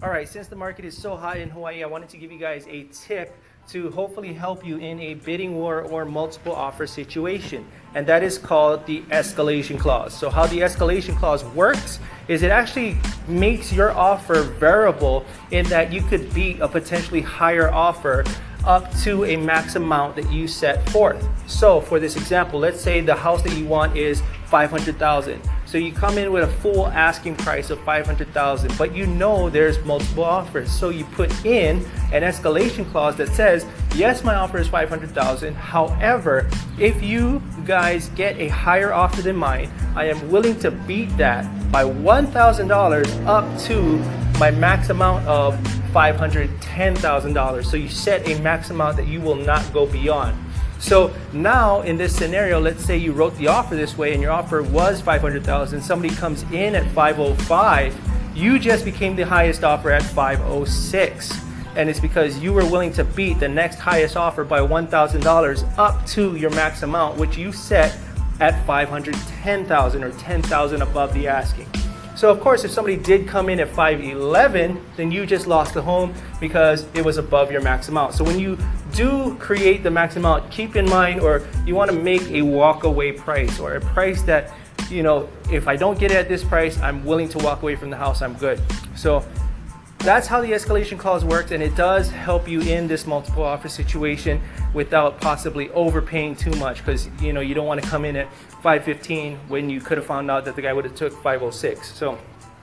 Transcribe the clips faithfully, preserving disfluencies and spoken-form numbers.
All right, since the market is so hot in Hawaii, I wanted to give you guys a tip to hopefully help you in a bidding war or multiple offer situation. And that is called the escalation clause. So how the escalation clause works is it actually makes your offer variable in that you could beat a potentially higher offer up to a max amount that you set forth. So for this example, let's say the house that you want is five hundred thousand dollars. So you come in with a full asking price of five hundred thousand dollars, but you know there's multiple offers. So you put in an escalation clause that says, yes, my offer is five hundred thousand dollars. However, if you guys get a higher offer than mine, I am willing to beat that by one thousand dollars up to my max amount of five hundred ten thousand dollars. So you set a max amount that you will not go beyond. So now in this scenario, let's say you wrote the offer this way and your offer was five hundred thousand dollars. Somebody comes in at five oh five, you just became the highest offer at five oh six. And it's because you were willing to beat the next highest offer by one thousand dollars up to your max amount, which you set at five hundred ten thousand dollars or ten thousand dollars above the asking. So of course, if somebody did come in at five eleven, then you just lost the home because it was above your max amount. So when you do create the max amount, keep in mind, or you want to make a walk away price or a price that, you know, if I don't get it at this price, I'm willing to walk away from the house, I'm good. So that's how the escalation clause works, and it does help you in this multiple offer situation without possibly overpaying too much, because you know you don't want to come in at five fifteen when you could have found out that the guy would have took five oh six. So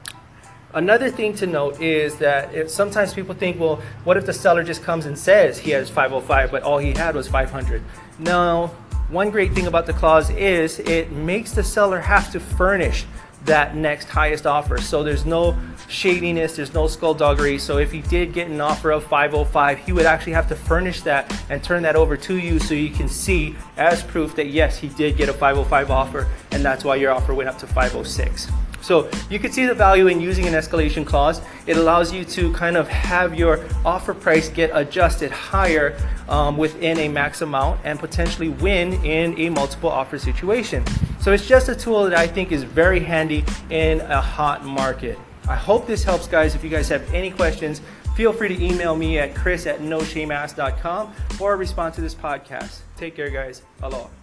another thing to note is that if sometimes people think, well, what if the seller just comes and says he has five oh five, but all he had was five hundred? No, one great thing about the clause is it makes the seller have to furnish that next highest offer. So there's no shadiness, there's no skullduggery. So if he did get an offer of five oh five, he would actually have to furnish that and turn that over to you so you can see as proof that yes, he did get a five oh five offer, and that's why your offer went up to five oh six. So you can see the value in using an escalation clause. It allows you to kind of have your offer price get adjusted higher um, within a max amount and potentially win in a multiple offer situation. So it's just a tool that I think is very handy in a hot market. I hope this helps, guys. If you guys have any questions, feel free to email me at chris at no shame ask dot com or respond to this podcast. Take care, guys. Aloha.